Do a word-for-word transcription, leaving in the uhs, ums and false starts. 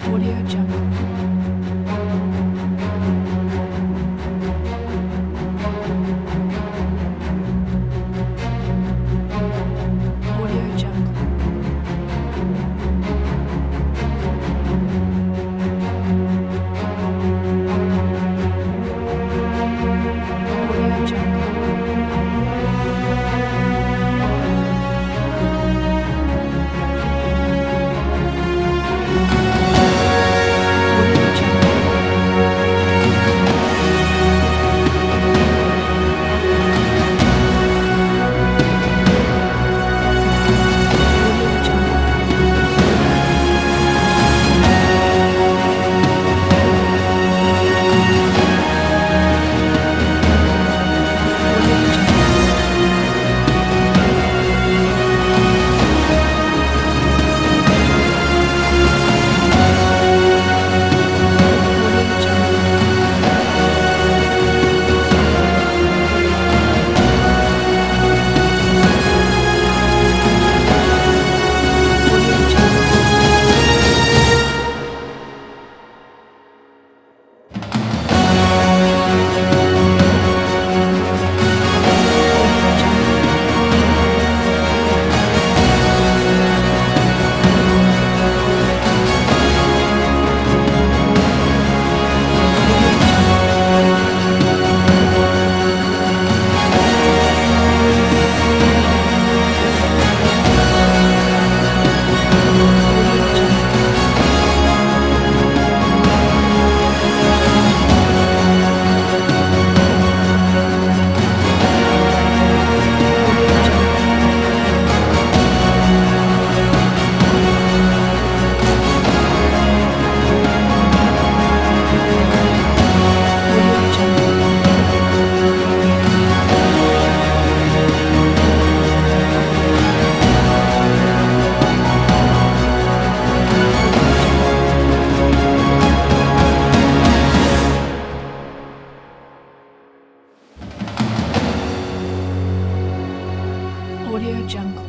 Audio Jungle. Audio Jungle. Audio Jungle. Audio Jungle. Audio Jungle. Audio Jungle. Audio Jungle. Audio Jungle. Audio Jungle. Audio Jungle. Audio Jungle. Audio Jungle. Audio Jungle. Audio Jungle.